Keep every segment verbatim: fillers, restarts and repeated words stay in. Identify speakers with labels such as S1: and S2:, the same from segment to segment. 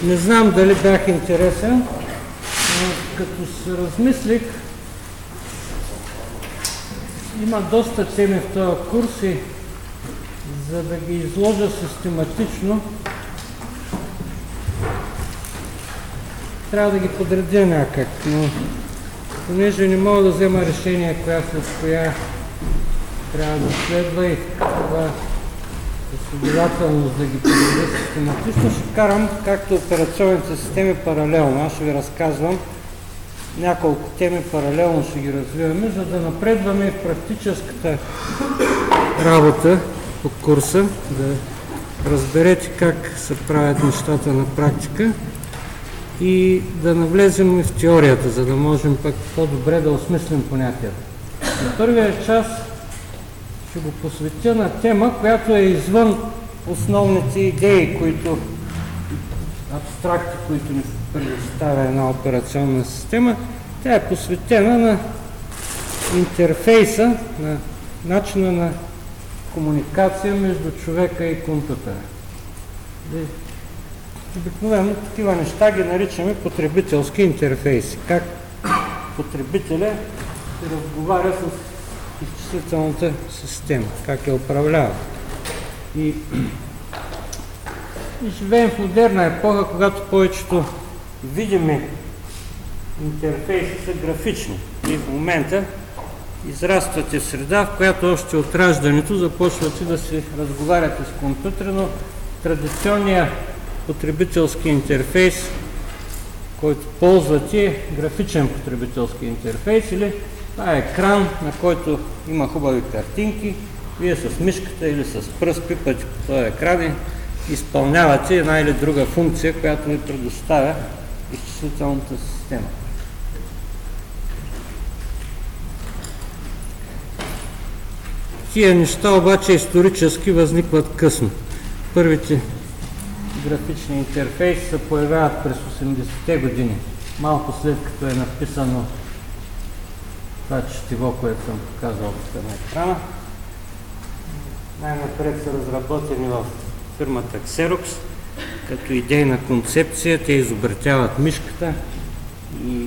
S1: Не знам дали бях интересен, но като се размислих, има доста теми в този курс и за да ги изложа систематично, трябва да ги подредя някак, но понеже не мога да взема решение коя след коя трябва да следва и това последователност да ги подредя систематично, ще карам както операционните системи паралелно. Аз ще ви разказвам няколко теми паралелно, ще ги развиваме, за да напредваме в практическата работа по курса, да разберете как се правят нещата на практика и да навлезем и в теорията, за да можем пък по-добре да осмислим понятията. На първия час ще го посветя на тема, която е извън основните идеи, които абстракти, които ни предоставя една операционна система. Тя е посветена на интерфейса, на начина на комуникация между човека и компютъра. Обикновено такива неща ги наричаме потребителски интерфейси. Как потребителя се разговаря с изчислителната система, как я управлява. И, и живеем в модерна епоха, когато повечето видими интерфейси са графични. И в момента израствате в среда, в която още от раждането започвате да се разговаряте с компютъра, но традиционният потребителски интерфейс, който ползвате, е графичен потребителски интерфейс или това е екран, на който има хубави картинки. Вие с мишката или с пръст пипате по този екран и изпълнявате една или друга функция, която ви предоставя изчислителната система. Тия неща обаче исторически възникват късно. Първите графични интерфейси се появяват през осемдесетте години, малко след като е написано това четиво, което съм показал тук на екрана. Най-напред са разработени в фирмата Xerox като идейна концепция. Те изобретяват мишката и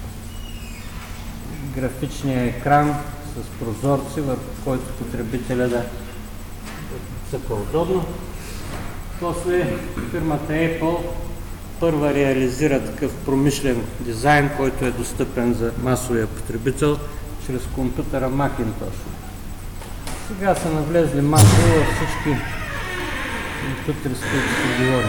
S1: графичния екран с прозорци, върху който потребителя да цъка удобно. После фирмата Apple първа реализира такъв промишлен дизайн, който е достъпен за масовия потребител чрез компютъра Macintosh. Сега са навлезли масово във всички компютъри, с които ще говорим.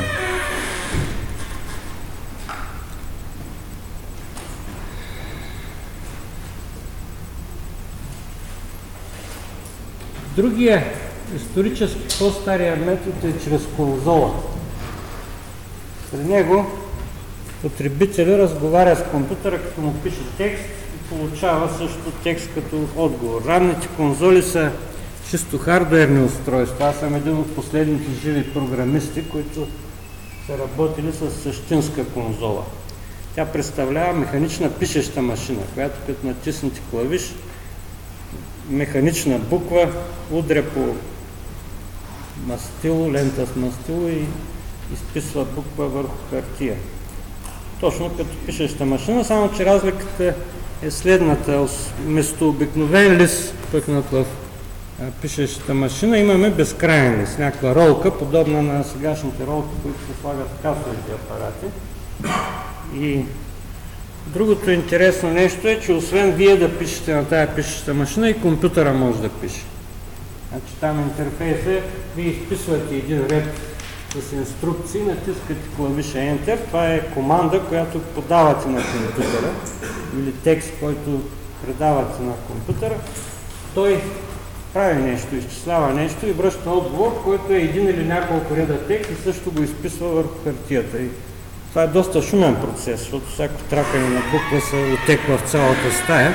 S1: Другия исторически по-стария метод е чрез конзола. При него потребителя разговаря с компютъра, като му пише текст и получава също текст като отговор. Ранните конзоли са чисто хардуерни устройства. Аз съм един от последните живи програмисти, които са работили с същинска конзола. Тя представлява механична пишеща машина, която като натиснете клавиш, механична буква удря по мастило, лента с мастило и изписва буква върху хартия. Точно като пишеща машина, само че разликата е следната. Вместо обикновен лист, пъкнат в пишещата машина, имаме безкрайен лист, някаква ролка, подобна на сегашните ролки, които се слагат в касовите апарати. И другото интересно нещо е, че освен вие да пишете на тая пишеща машина, и компютъра може да пише. Значи там интерфейс е, вие изписвате един ред с инструкции, натискате клавиша Enter, това е команда, която подавате на компютъра, или текст, който предавате на компютъра. Той прави нещо, изчислява нещо и връща отговор, който е един или няколко реда текст и също го изписва върху хартията. И това е доста шумен процес, защото всяко тракане на буква се отеква в цялата стая.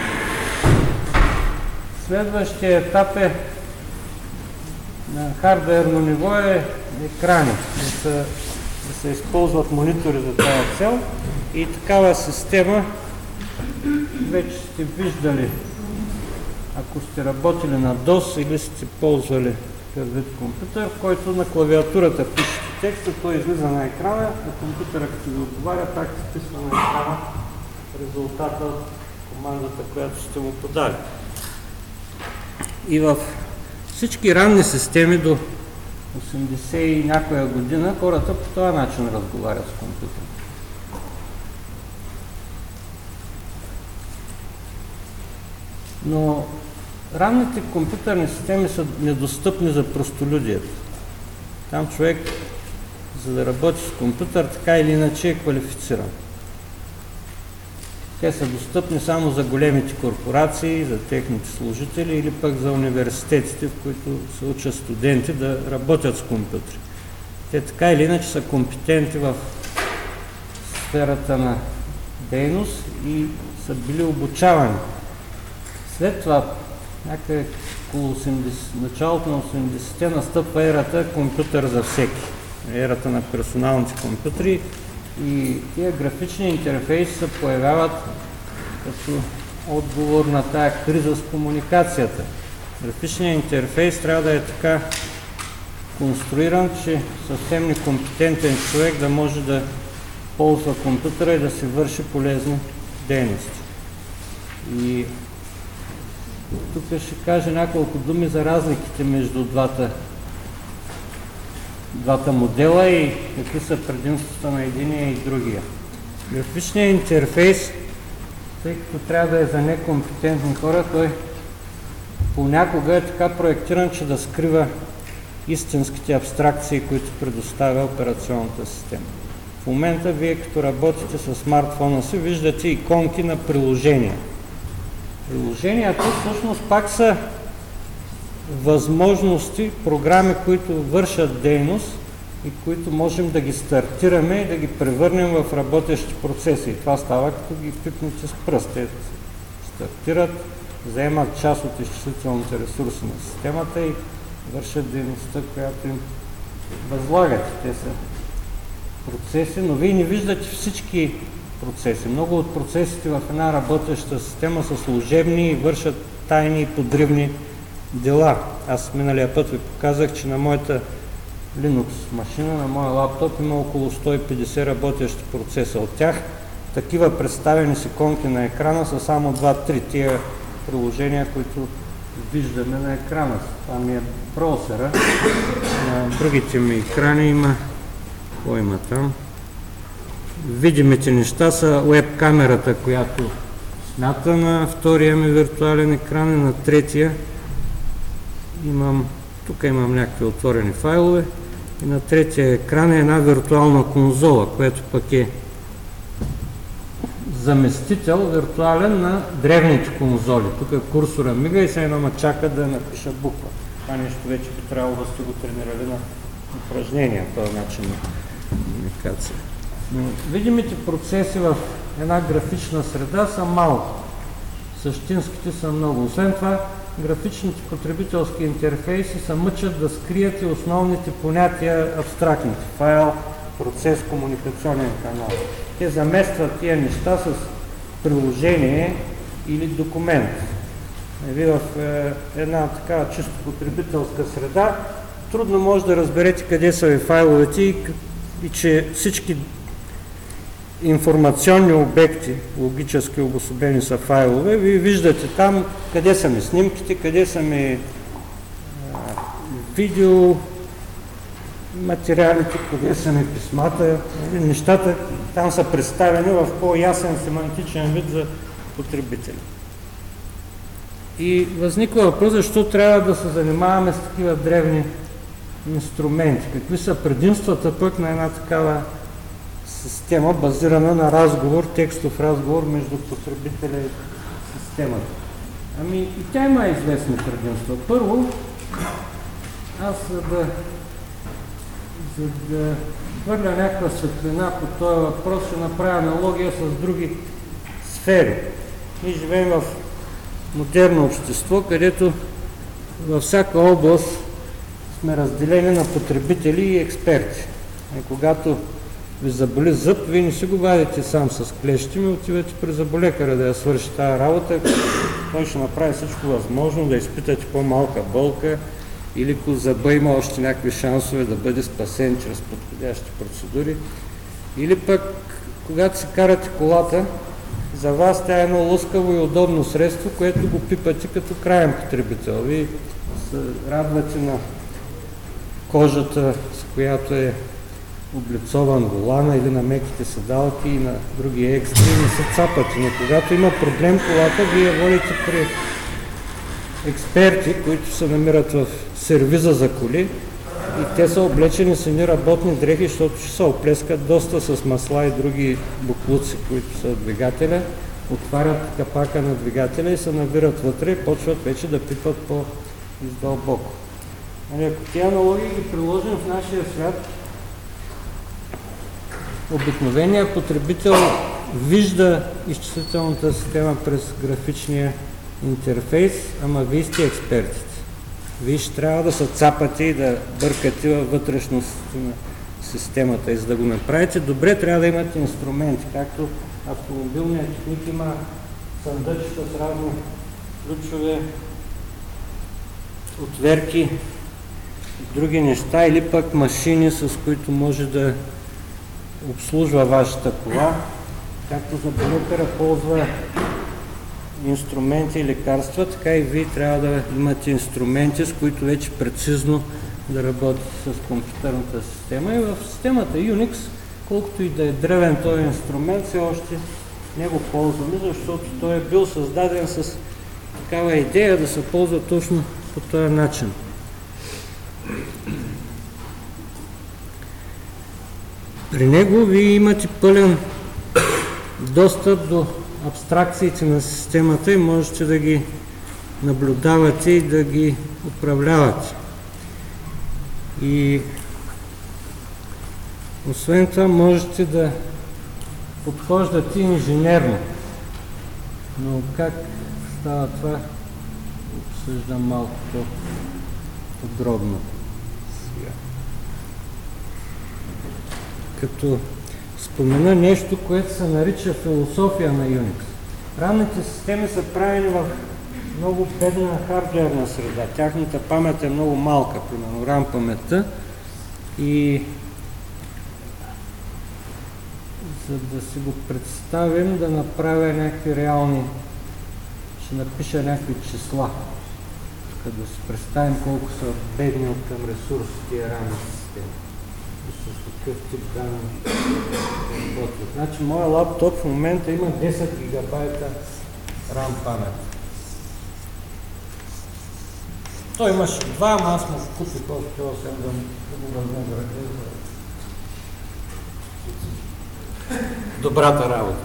S1: Следващия етап е на хардуерно ниво е екрани, да се, да се използват монитори за тази цел и такава система вече сте виждали, ако сте работили на дос или сте ползвали такъв вид компютър, в който на клавиатурата пишете текста, той излиза на екрана, а компютъра като ви отговаря, пак изписва на екрана резултата от командата, която сте му подали. И в всички ранни системи до осемдесет и някоя година хората по този начин разговарят с компютъра. Но ранните компютърни системи са недостъпни за простолюдието. Там човек, за да работи с компютър, така или иначе е квалифициран. Те са достъпни само за големите корпорации, за техните служители или пък за университетите, в които се учат студенти да работят с компютри. Те така или иначе са компетенти в сферата на дейност и са били обучавани. След това, някъде около началото на осемдесетте настъпва ерата компютър за всеки. Ерата на персоналните компютри и тия графични интерфейси се появяват като отговор на тая криза с комуникацията. Графичният интерфейс трябва да е така конструиран, че съвсем некомпетентен човек да може да ползва компютъра и да си върши полезни дейности. И тук ще кажа няколко думи за разликите между двата, двата модела и какви са предимствата на единия и другия. Графичният интерфейс, тъй като трябва да е за некомпетентни хора, той понякога е така проектиран, че да скрива истинските абстракции, които предоставя операционната система. В момента вие, като работите с смартфона си, виждате иконки на приложения. Приложенията всъщност пак са възможности, програми, които вършат дейност и които можем да ги стартираме и да ги превърнем в работещи процеси. И това става, като ги пипнете с пръст. Те стартират, заемат част от изчислителните ресурси на системата и вършат дейността, която им възлагат. Те са процеси, но вие не виждате всички процеси. Много от процесите в една работеща система са служебни и вършат тайни и подривни дела. Аз миналия път ви показах, че на моята Linux машина, на моя лаптоп има около сто и петдесет работещи процеса. От тях такива представени с иконки на екрана са само два-три тия приложения, които виждаме на екрана. Това ми е браузъра. На другите ми екрани има... Какво има там? Видимите неща са веб камерата, която смята на втория ми виртуален екран и на третия имам, тук имам някакви отворени файлове и на третия екран е една виртуална конзола, която пък е заместител виртуален на древните конзоли. Тук курсора мига и се едно ма чака да напиша буква. Това нещо вече би трябвало да сте го тренирали на упражнения, този начин на комуникация. Но видимите процеси в една графична среда са малко. Същинските са много. Освен това, графичните потребителски интерфейси се мъчат да скрият и основните понятия абстрактните. Файл, процес, комуникационен канал. Те заместват тия неща с приложение или документ. Вие в е, една такава чисто потребителска среда трудно може да разберете къде са ви файловете и, и че всички информационни обекти, логически обособени са файлове, вие виждате там къде са ми снимките, къде са ми а, видео материалите, къде са ми писмата, нещата там са представени в по-ясен семантичен вид за потребители. И възниква въпрос, защо трябва да се занимаваме с такива древни инструменти, какви са предимствата пък на една такава система, базирана на разговор, текстов разговор между потребителя и системата. Ами и тя има известни предимства. Първо, аз за да, за да хвърля някаква светлина по този въпрос, ще направя аналогия с други сфери. Ние живеем в модерно общество, където във всяка област сме разделени на потребители и експерти. И когато ви заболи зъб, вие не си го вадите сам с клещи, ми отивате при заболекаря да я свърши тази работа. Той ще направи всичко възможно, да изпитате по-малка болка или ако зъба има още някакви шансове да бъде спасен чрез подходящи процедури, или пък когато си карате колата, за вас тя е едно лъскаво и удобно средство, което го пипате като краен потребител. Вие се радвате на кожата, с която е облицован волана, или на меките седалки и на други екстри, не се цапате. Но когато има проблем колата, вие водите при експерти, които се намират в сервиза за коли, и те са облечени с едни работни дрехи, защото ще се оплескат доста с масла и други буклуци, които са двигателя, отварят капака на двигателя и се навират вътре и почват вече да пипат по-издълбоко. Ако тези аналогии ги приложим в нашия свят, обикновеният потребител вижда изчислителната система през графичния интерфейс, ама вие сте експертите. Вие ще трябва да се цапате и да бъркате във вътрешностите на системата. И за да го направите добре, трябва да имате инструменти, както автомобилният техник има съндъчета с разни ключове, отверки и други неща, или пък машини, с които може да обслужва вашата кола, както за балупера ползва инструменти и лекарства, така и вие трябва да имате инструменти, с които вече прецизно да работите с компютърната система. И в системата Unix, колкото и да е древен този инструмент, все още не го ползваме, защото той е бил създаден с такава идея да се ползва точно по този начин. При него вие имате пълен достъп до абстракциите на системата и можете да ги наблюдавате и да ги управлявате. И освен това можете да подхождате инженерно. Но как става това, обсъждам малко по-подробно сега. Като спомена нещо, което се нарича философия на Unix. Ранните системи са правени в много бедна хардуерна среда. Тяхната памет е много малка, примерно RAM паметта. И за да си го представим, да направя някакви реални, ще напиша някакви числа. Тук да си представим колко са бедни от към ресурси тия ранни системи. С такъв тип данни. Значи, моят лаптоп в момента има десет гигабайта RAM памет. Той имаше два, ама аз му купих още осем да го върна да ръка. Добрата работа.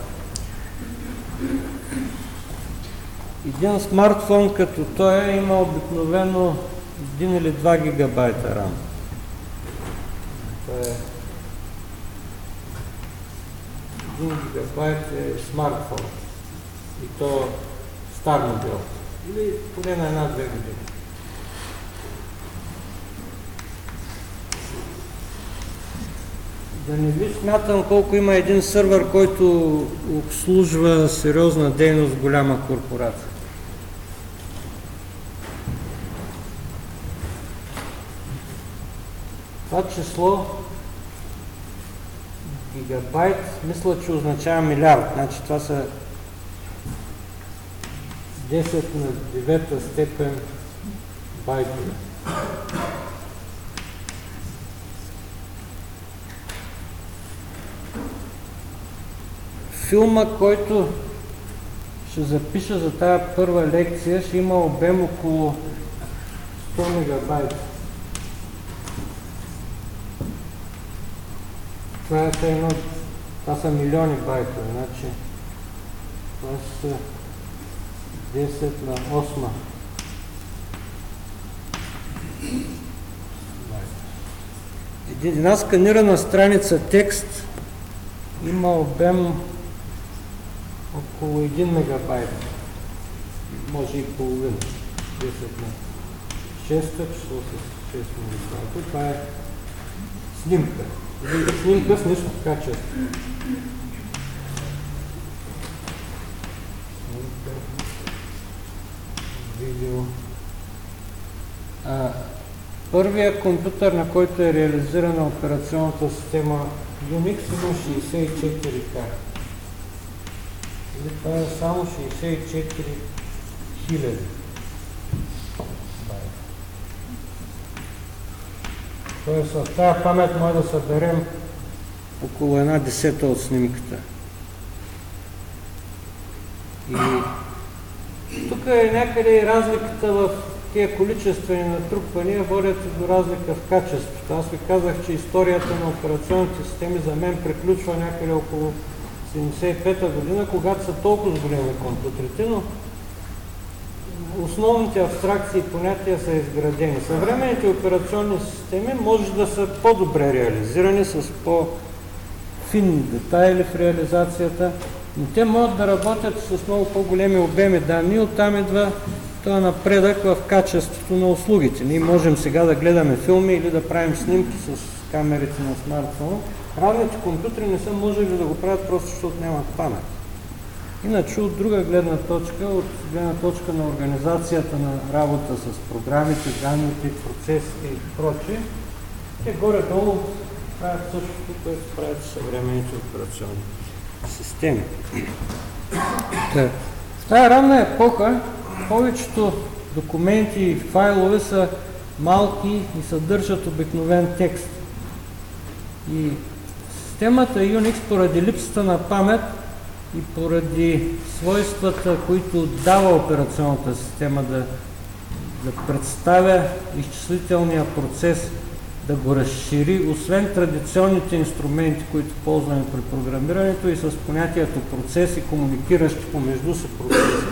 S1: Един смартфон като той има обикновено един или два гигабайта RAM. Това е един гигабайт е смартфон. И то стар модел. Или поне на една-две години. Да не ви смятам колко има един сървър, който обслужва сериозна дейност в голяма корпорация. Това число гигабайт, мисля, че означава милиард. Значи това са десет на девета степен байтове. Филма, който ще запиша за тази първа лекция, ще има обем около сто мегабайта. Това е едно, това са милиони байтове, значи това са десет на осма. Една сканирана страница текст има обем около един мегабайт, може и половина, десет на шеста, число с шест мегабайта. Това е снимка. Снимка с ниско качество. Видео. А, Първият компютър, на който е реализирана операционната система Unix, има шейсет и четири карти. Или това е само шейсет и четири хиляди. Тоест в тази памет може да съберем около една десета от снимката. И тук е някъде разликата в тия количествени натрупвания водят до разлика в качеството. Аз ви казах, че историята на операционните системи за мен приключва някъде около седемдесет и пета година, когато са толкова големи компютрите, но основните абстракции и понятия са изградени. Съвременните операционни системи може да са по-добре реализирани, с по-финни детайли в реализацията, но те могат да работят с много по-големи обеми данни. Оттам идва този напредък в качеството на услугите. Ние можем сега да гледаме филми или да правим снимки с камерите на смартфона. Равните компютри не са можели да го правят просто защото нямат памет. Иначе от друга гледна точка, от гледна точка на организацията на работа с програмите, данните, процесите и прочее, те горе-долу правят същото, което правят съвременните операционни системи. В тази ранна епоха повечето документи и файлове са малки и съдържат обикновен текст. И системата Unix, поради липсата на памет и поради свойствата, които дава операционната система да, да представя изчислителния процес, да го разшири, освен традиционните инструменти, които ползваме при програмирането и с понятието процеси, комуникиращи помежду си процеси.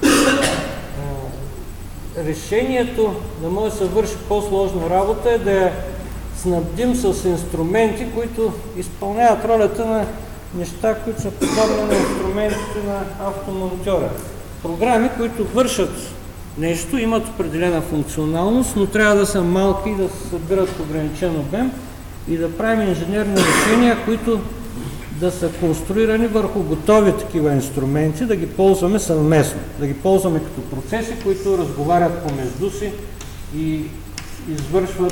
S1: Решението да може да се върши по-сложна работа е да я снабдим с инструменти, които изпълняват ролята на неща, които са подобни на инструментите на автомонтьора. Програми, които вършат нещо, имат определена функционалност, но трябва да са малки и да се събират в ограничен обем и да правим инженерни решения, които да са конструирани върху готови такива инструменти, да ги ползваме съвместно, да ги ползваме като процеси, които разговарят помежду си и извършват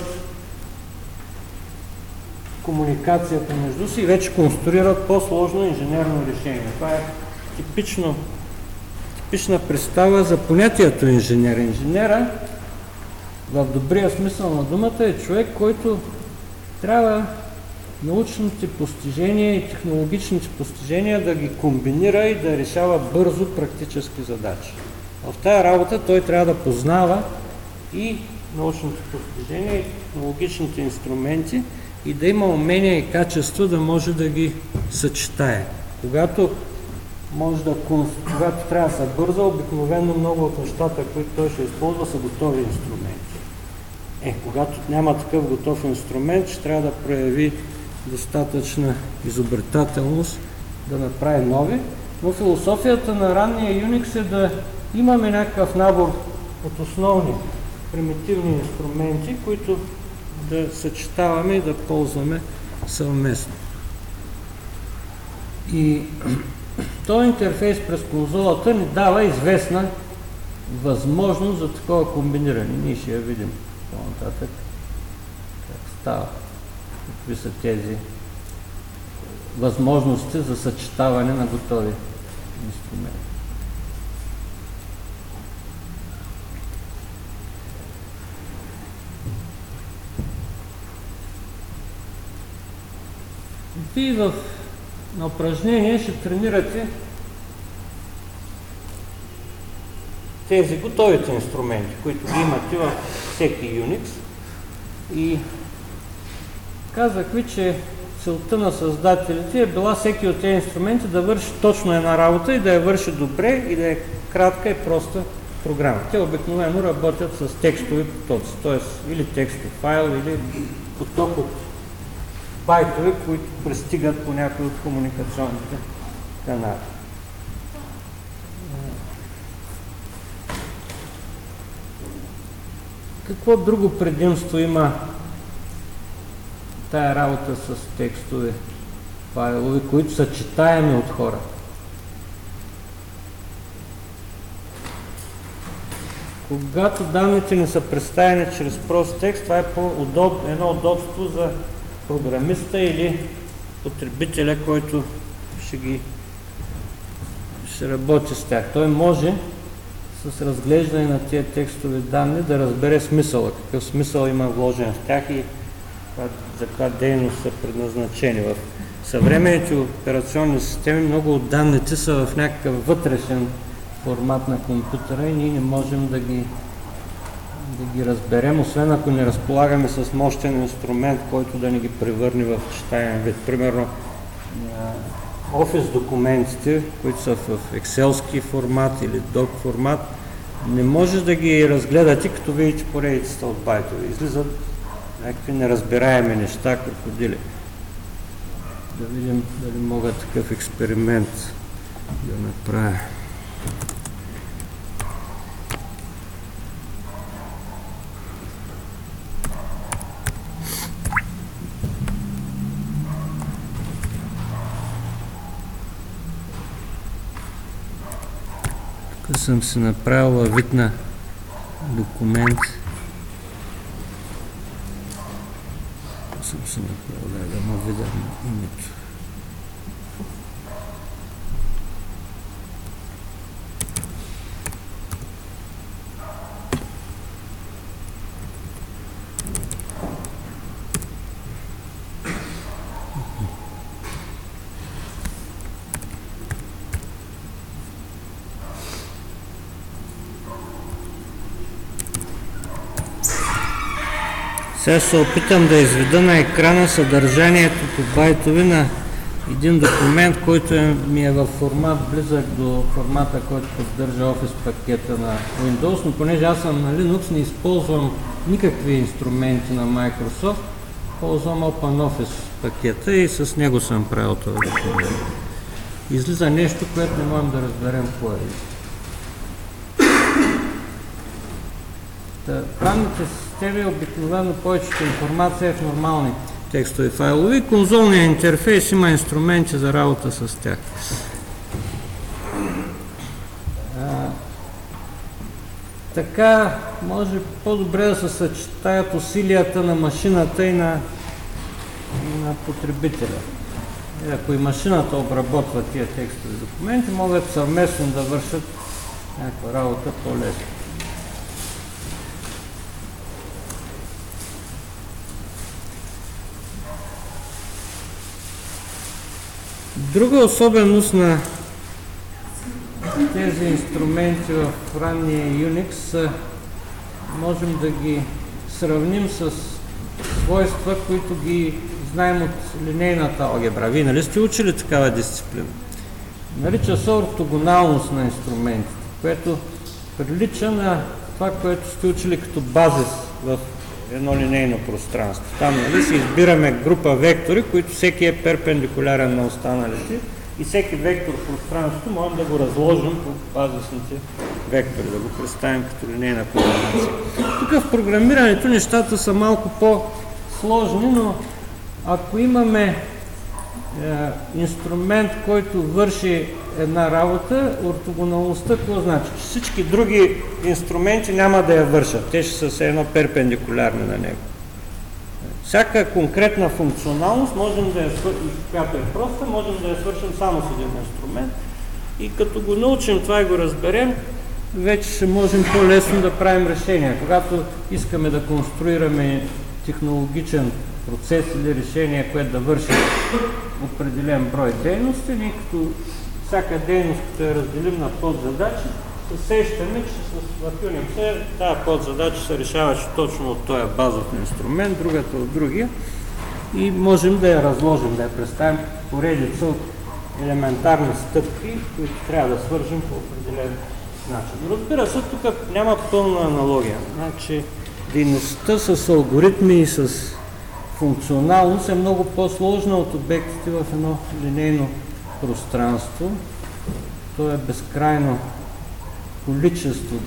S1: комуникацията между си и вече конструират по-сложно инженерно решение. Това е типично, типична представа за понятието инженер. Инженера, в добрия смисъл на думата, е човек, който трябва научните постижения и технологичните постижения да ги комбинира и да решава бързо практически задачи. В тази работа той трябва да познава и научните постижения и технологичните инструменти и да има умения и качество да може да ги съчетае. Когато, може да, когато трябва да се бърза, обикновено много от нещата, които той ще използва, са готови инструменти. Е, когато няма такъв готов инструмент, ще трябва да прояви достатъчна изобретателност да направи нови, но философията на ранния Unix е да имаме някакъв набор от основни примитивни инструменти, които да съчетаваме и да ползваме съвместно. И този интерфейс през конзолата ни дава известна възможност за такова комбиниране. Ние ще я видим по-нататък как става, какви са тези възможности за съчетаване на готови инструменти. Вие в на упражнение ще тренирате тези готовите инструменти, които ги имате във всеки Unix. И казах ви, че целта на създателите е била всеки от тези инструменти да върши точно една работа и да я върши добре и да е кратка и проста програма. Те обикновено работят с текстови потоци, т.е. или текстов файл, или поток от байтове, които пристигат по някои от комуникационните канали. Какво друго предимство има тая работа с текстове файлове, които са читаеми от хората? Когато данните ни са представени чрез прост текст, това е по-удоб, едно удобство за програмиста или потребителя, който ще ги ще работи с тях. Той може с разглеждане на тези текстови данни да разбере смисъла, какъв смисъл има вложен в тях и за каква дейност са предназначени. В съвременните операционни системи много от данните са в някакъв вътрешен формат на компютъра и ние не можем да ги, да ги разберем, освен ако не разполагаме с мощен инструмент, който да ни ги превърне в читаем вид. Примерно Office документите, които са в екселски формат или док формат, не можеш да ги разгледате, като видите поредицата от байтове. Излизат някакви неразбираеми неща, крокодили. Да видим дали мога такъв експеримент да направя. Тук съм си направил вид на документ. Съм си направил, да, да му видя на името. Сега се опитам да изведа на екрана съдържанието по байтови на един документ, който е, ми е в формат близък до формата, който поддържа Office пакета на Windows, но понеже аз съм на Linux, не използвам никакви инструменти на Microsoft, ползвам OpenOffice пакета и с него съм правил този документ. Излиза нещо, което не можем да разберем какво е. Правните системи обикновено повечето информация е в нормални текстови файлове. Конзолният интерфейс има инструменти за работа с тях. А, така може по-добре да се съчетаят усилията на машината и на, и на потребителя. И ако и машината обработва тия текстови документи, могат съвместно да вършат някаква работа по-лесно. Друга особеност на тези инструменти в ранния Unix можем да ги сравним с свойства, които ги знаем от линейната алгебра. Вие нали сте учили такава дисциплина? Нарича се ортогоналност на инструментите, което прилича на това, което сте учили като базис в едно линейно пространство. Там нали, си избираме група вектори, които всеки е перпендикулярен на останалите и всеки вектор в пространството можем да го разложим по базисните вектори, да го представим като линейна комбинация. Тук в програмирането нещата са малко по-сложни, но ако имаме е, инструмент, който върши една работа, ортогоналността, какво значи? Че всички други инструменти няма да я вършат. Те ще са все едно перпендикулярни на него. Всяка конкретна функционалност, можем да я свършим, която е проста, можем да я свършим само с един инструмент. И като го научим това и го разберем, вече ще можем по-лесно да правим решения. Когато искаме да конструираме технологичен процес или решение, което да върши определен брой дейности, ние като всяка дейност, като я разделим на подзадачи, се сещаме, че в Unix тази подзадача се решаваше точно от този базов инструмент, другата от другия и можем да я разложим, да я представим поредица от елементарни стъпки, които трябва да свържим по определен начин. Разбира се, тук няма пълна аналогия. Значи, дейността с алгоритми и с функционалност е много по-сложна от обектите в едно линейно пространство. То е безкрайно количество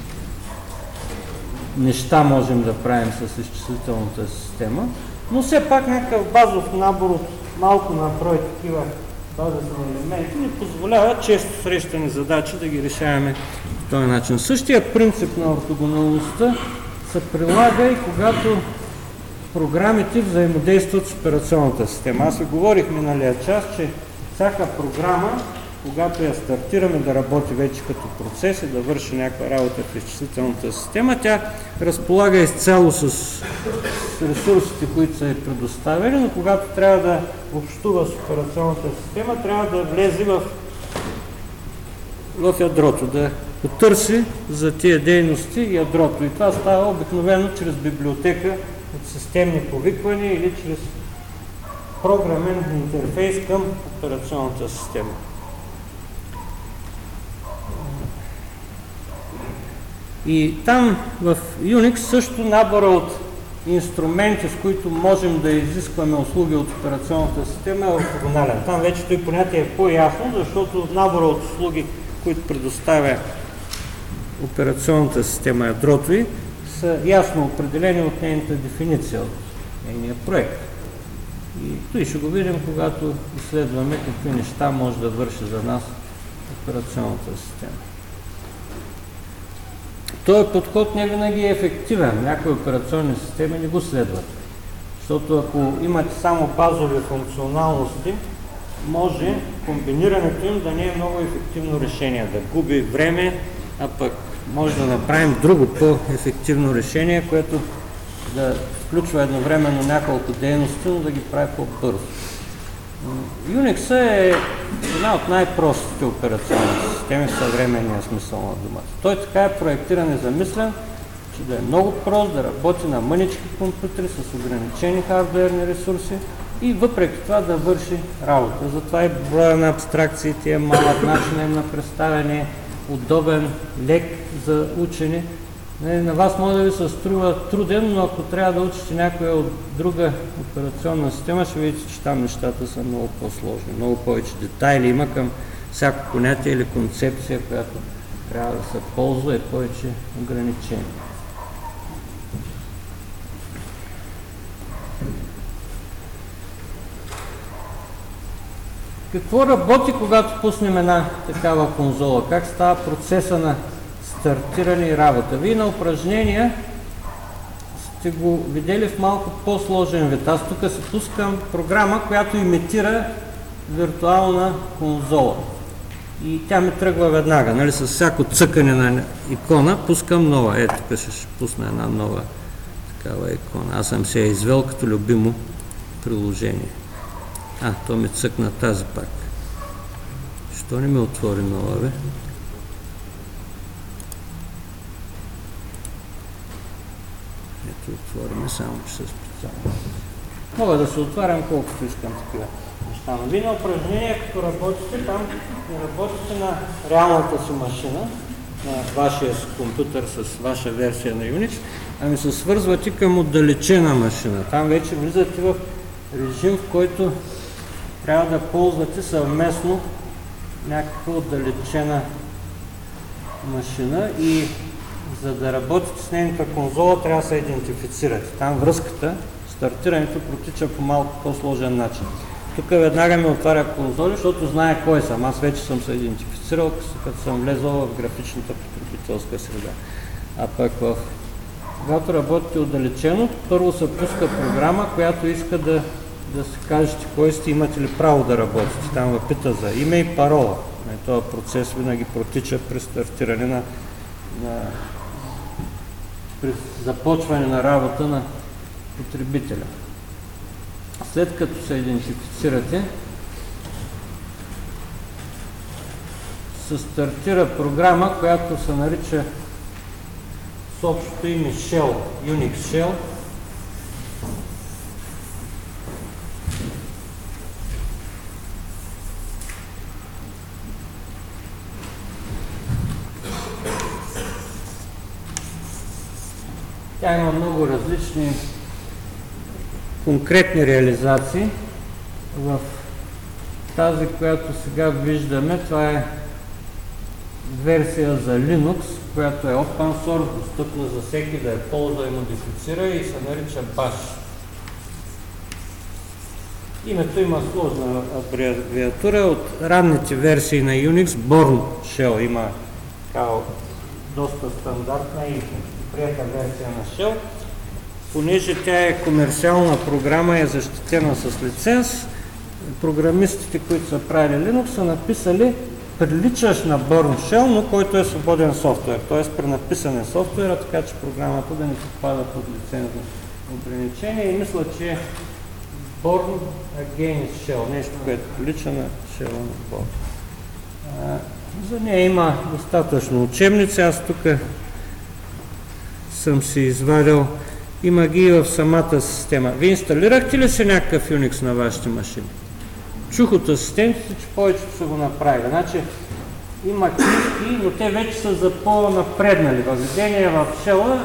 S1: неща можем да правим с изчислителната система, но все пак някакъв базов набор от малко на брой такива базисни елементи ни позволява често срещани задачи да ги решаваме този начин. Същия принцип на ортогоналността се прилага и когато програмите взаимодействат с операционната система. Аз ви говорих миналия час, че всяка програма, когато я стартираме да работи вече като процес и да върши някаква работа в изчислителната система, тя разполага изцяло с ресурсите, които са ѝ предоставени, но когато трябва да общува с операционната система, трябва да влезе в, в ядрото, да потърси за тия дейности ядрото. И това става обикновено чрез библиотека от системни повиквания или чрез програмен интерфейс към операционната система. И там в Unix също набора от инструменти, с които можем да изискваме услуги от операционната система е ортогонален. Там вече той понятие е по-ясно, защото набора от услуги, които предоставя операционната система ядрото ѝ, са ясно определени от нейната дефиниция, от нейния проект. И той ще го видим, когато изследваме какви неща може да върши за нас операционната система. Този подход не винаги е ефективен. Някои операционни системи не го следват. Защото ако имате само базови функционалности, може комбинирането им да не е много ефективно решение, да губи време, а пък може да направим друго по-ефективно решение, което да включва едновременно няколко дейности, но да ги прави по-бързо. Unix е една от най-простите операционни системи в съвременния смисъл на думата. Той така е проектиран и замислен, че да е много прост, да работи на мънички компютри с ограничени хардуерни ресурси и въпреки това да върши работа. Затова и броя на абстракциите е малък, начинът на представяне, удобен, лек за учене. На вас може да ви се струва труден, но ако трябва да учите някоя от друга операционна система, ще видите, че там нещата са много по-сложни. Много повече детайли има към всяко понятие или концепция, която трябва да се ползва и повече ограничения. Какво работи, когато пуснем една такава конзола? Как става процеса на стартиране и работа? Вие на упражнения сте го видели в малко по-сложен вид. Аз тук се пускам програма, която имитира виртуална конзола. И тя ми тръгва веднага. Нали? С всяко цъкане на икона пускам нова. Ето, тук ще пусна една нова такава икона. Аз съм се я извел като любимо приложение. А, то ми цъкна тази пак. Що не ми отвори нова, бе? Ето, отвориме, само че са специално. Мога да се отварям колкото искам такива неща. Но вие на упражнение, като работите там, не работите на реалната си машина, на вашия компютър с ваша версия на Unix, ами се свързвате към отдалечена машина. Там вече влизате в режим, в който трябва да ползвате съвместно някаква отдалечена машина и за да работите с нейната конзола, трябва да се идентифицирате. Там връзката, стартирането протича по малко по-сложен начин. Тук веднага ми отваря конзоли, защото знае кой съм. Аз вече съм се идентифицирал, като съм влезъл в графичната потребителска среда. А пък в... когато работите отдалечено, първо се пуска програма, която иска да да се кажете кой сте, имате ли право да работите. Там ви пита за име и парола. Този процес винаги протича при стартиране на, на при започване на работа на потребителя. След като се идентифицирате, се стартира програма, която се нарича с общото име Shell, Unix Shell. Тя има много различни конкретни реализации. В тази, която сега виждаме, това е версия за Linux, която е open source, достъпна за всеки да я ползва и модифицира и се нарича Bash. Името има сложна абревиатура от ранните версии на Unix. Bourne Shell има такава доста стандартна и приета версия на Shell. Понеже тя е комерциална програма и е защитена с лиценз, програмистите, които са правили Linux, са написали приличащ на Bourne Shell, но който е свободен софтуер, т.е. пренаписан е софтуера, така че програмата да не попада под лицензно ограничение и мисля, че Bourne Against Shell, нещо, което прилича на Shell на Bourne. За нея има достатъчно учебници, аз тук съм си извадил, има ги и в самата система. Вие инсталирахте ли си някакъв Unix на вашите машини? Чух от асистентите, че повечето са го направили. Значи има книжки, но те вече са за по-напреднали въведения в Shell.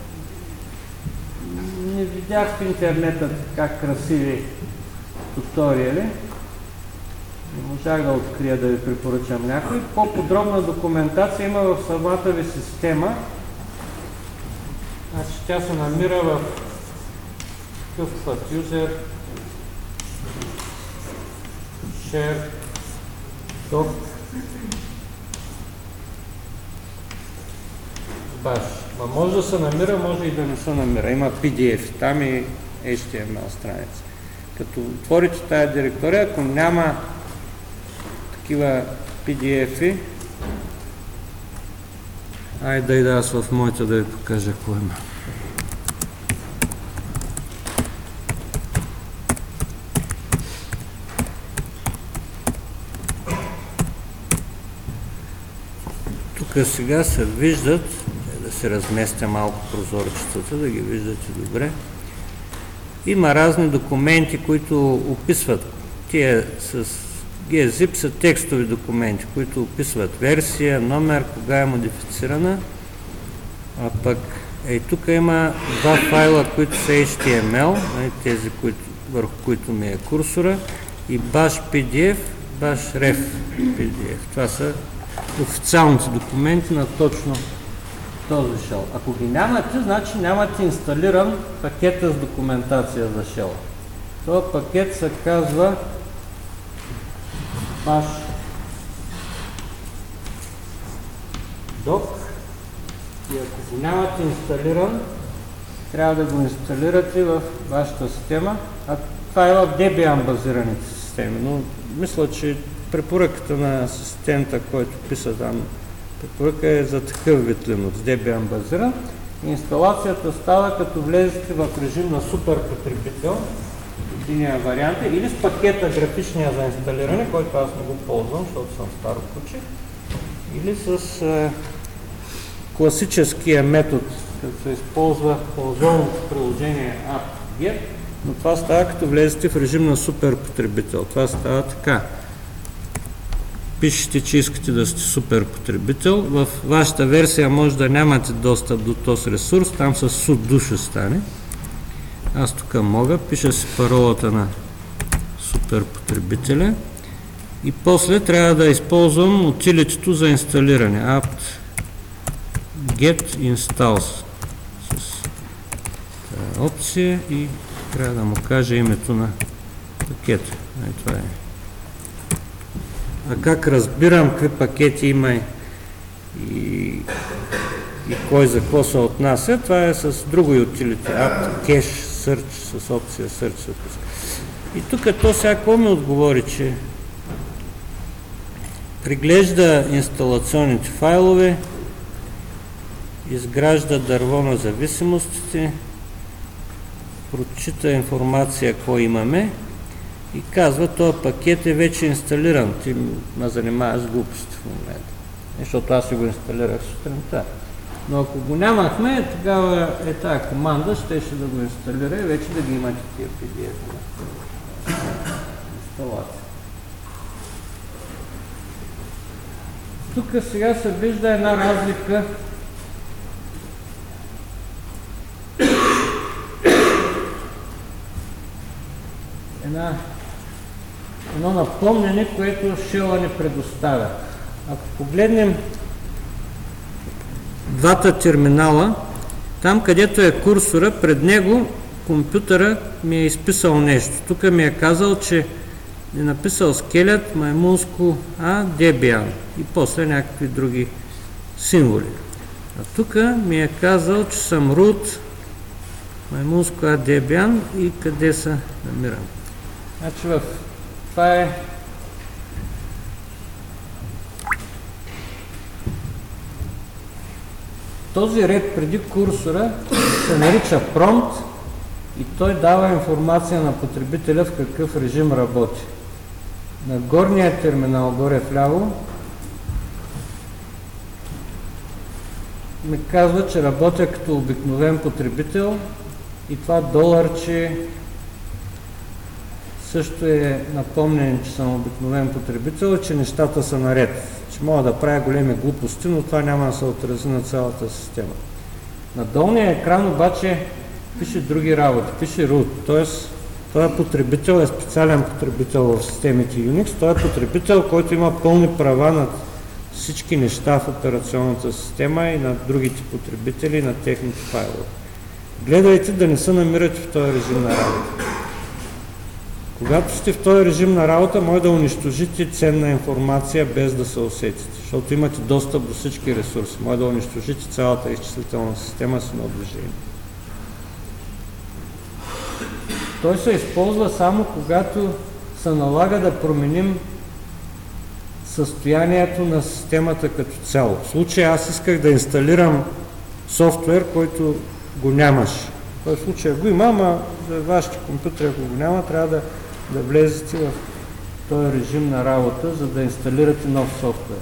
S1: Не видях в интернета как красиви туториали. Не можах да открия да ви препоръчам някой. По-подробна документация има в самата ви система. Значи тя се намира в такъв път user share doc bash. Ма може да се намира, може и да не се намира. Има пи ди еф, там и ейч ти ем ел страница. Като отворите тая директория, ако няма такива пи ди еф-и, айде да аз в моята да ви покажа какво има. Тук сега се виждат, да се разместя малко прозорчетата, да ги виждате добре. Има разни документи, които описват. Тия с gzip са текстови документи, които описват версия, номер, кога е модифицирана. А пък ей тук има два файла, които са ейч ти ем ел, тези, които, върху които ми е курсора, и bash пи ди еф, bash ref пи ди еф. Това са официалните документи на точно този Shell. Ако ги нямате, значи нямате инсталиран пакета с документация за Shell. Този пакет се казва bash doc и ако го нямате инсталиран, трябва да го инсталирате в вашата система, а това е в Debian базираните системи, но мисля, че препоръката на асистента, който писа там, препоръка е за такъв вид Linux, Debian базиран. Инсталацията става като влезете в режим на супер потребител, единия вариант е, или с пакета графичния за инсталиране, който аз не го ползвам, защото съм старо куче, или с е, класическия метод, като се използва ползваното приложение apt-get, но това става като влезете в режим на супер потребител. Това става така. Пишете, че искате да сте супер потребител. В вашата версия може да нямате достъп до този ресурс, там с sudo ще стане. Аз тук мога, пиша си паролата на супер потребителя и после трябва да използвам утилитито за инсталиране. apt get installs с тази опция и трябва да му кажа името на пакета. И това е. А как разбирам какви пакети има и, и, и кой за какво се отнася, това е с друго utility, apt cache search с опция search. И тук то всяко ми отговори, че приглежда инсталационните файлове, изгражда дърво на зависимостите, прочита информация, какво имаме и казва, този пакет е вече инсталиран. Ти ме занимаваш с глупости в момента. Защото аз си го инсталирах сутринта. Но ако го нямахме, тогава е тази команда, ще ще да го инсталира и вече да ги имате тия пи ди еф на инсталация. Тук сега се вижда една разлика една едно напомнене, което Shell ни предоставя. Ако погледнем двата терминала, там където е курсора, пред него компютъра ми е изписал нещо. Тук ми е казал, че е написал скелет, маймунско, а, Debian и после някакви други символи. А тук ми е казал, че съм root маймунско а Debian и къде се намирам. Значи в... това е този ред преди курсора се нарича prompt и той дава информация на потребителя в какъв режим работи. На горния терминал, горе вляво, ми казва, че работя като обикновен потребител и това доларче също е напомнен, че съм обикновен потребител и че нещата са наред. Че мога да правя големи глупости, но това няма да се отрази на цялата система. На долния екран обаче пише други работи, пише root, т.е. този потребител е специален потребител в системите Unix, той е потребител, който има пълни права над всички неща в операционната система и на другите потребители и на техните файлове. Гледайте да не се намирате в този режим на работа. Когато сте в този режим на работа, може да унищожите ценна информация без да се усетите, защото имате достъп до всички ресурси. Може да унищожите цялата изчислителна система с едно движение. Той се използва само когато се налага да променим състоянието на системата като цяло. В случая аз исках да инсталирам софтуер, който го нямаше. В случая го има, ама за вашите компютри, ако го няма, трябва да, да влезете в този режим на работа, за да инсталирате нов софтуер.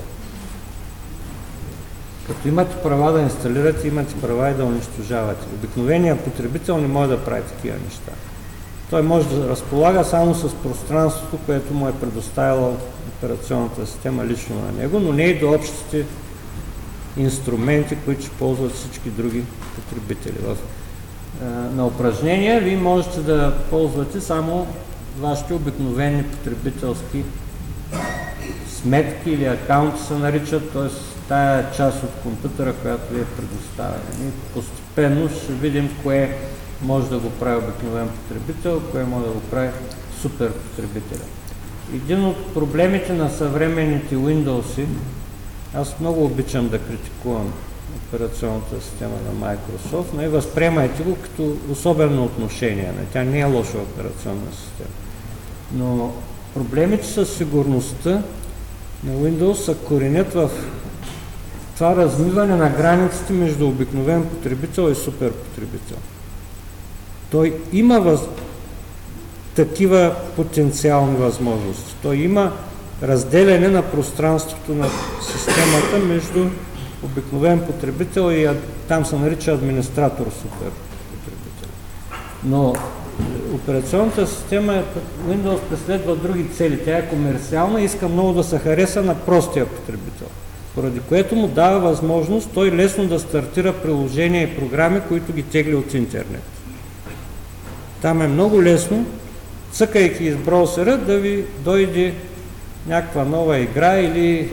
S1: Като имате права да инсталирате, имате права и да унищожавате. Обикновеният потребител не може да прави такива неща. Той може да разполага само с пространството, което му е предоставила операционната система лично на него, но не и до общите инструменти, които ще ползват всички други потребители. В, е, на упражнения вие можете да ползвате само вашите обикновени потребителски сметки или акаунти се наричат, т.е. тая част от компютъра, която ви е предоставена. Постепенно ще видим кое може да го прави обикновен потребител, кое може да го прави супер потребителя. Един от проблемите на съвременните Windows, аз много обичам да критикувам операционната система на Microsoft, но и възприемайте го като особено отношение. Тя не е лоша операционна система. Но проблемите със сигурността на Windows се коренят в това размиване на границите между обикновен потребител и супер потребител. Той има въз... такива потенциални възможности. Той има разделяне на пространството на системата между обикновен потребител и там се нарича администратор супер потребител. Но операционната система Windows преследва други цели. Тя е комерциална и иска много да се хареса на простия потребител, поради което му дава възможност той лесно да стартира приложения и програми, които ги тегли от интернет. Там е много лесно, цъкайки из браузъра, да ви дойде някаква нова игра или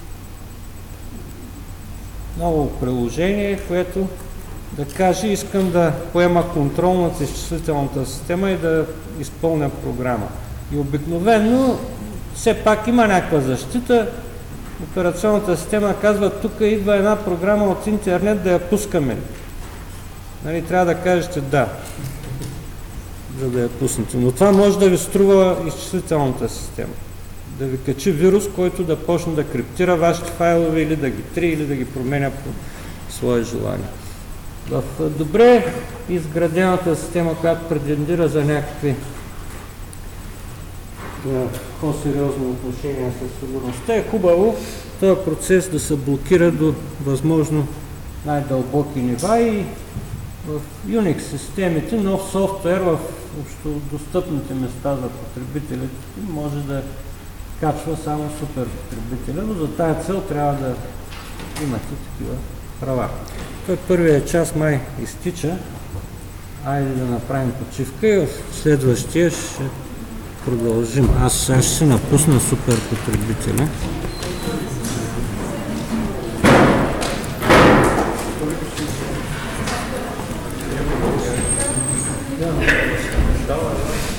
S1: ново приложение, което да каже, искам да поема контрол над изчислителната система и да изпълня програма. И обикновено все пак има някаква защита. Операционната система казва, тук идва една програма от интернет, да я пускаме. Нали, трябва да кажете да, за да я пуснете. Но това може да ви струва изчислителната система. Да ви качи вирус, който да почне да криптира вашите файлове или да ги три, или да ги променя по свое желание. В добре изградената система, която претендира за някакви по-сериозни отношения с сигурността, е хубаво този процес да се блокира до възможно най-дълбоки нива и в Unix системите нов софтуер в общодостъпните места за потребителите може да качва само супер потребителя, но за тая цел трябва да имате такива права. Той първият час май изтича. Айде да направим почивка и в следващия ще продължим. Аз сега ще се напусна супер потребителя. Да.